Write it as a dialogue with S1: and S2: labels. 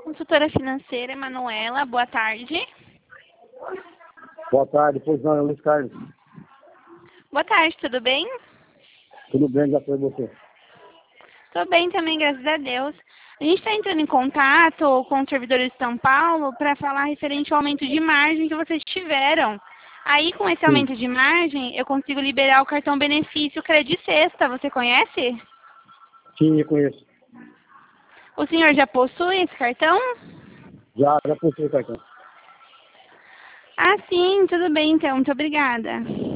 S1: Consultora financeira, Manuela, boa tarde.
S2: Boa tarde, pois não, é o Luiz Carlos.
S1: Boa tarde, tudo bem?
S2: Tudo bem, já foi você?
S1: Tô bem também, graças a Deus. A gente está entrando em contato com os servidores de São Paulo para falar referente ao aumento de margem que vocês tiveram. Aí, com esse aumento de margem, eu consigo liberar o cartão benefício Credit Sexta. Você conhece?
S2: Sim, eu conheço.
S1: O senhor já possui esse cartão?
S2: Já possui o cartão.
S1: Ah, sim, tudo bem então. Muito obrigada.